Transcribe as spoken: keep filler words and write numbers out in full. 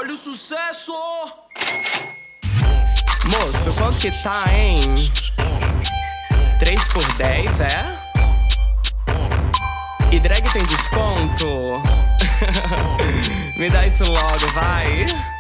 Olha o sucesso! Moço, quanto que tá, hein? três por dez, é? E drag tem desconto? Me dá isso logo, vai!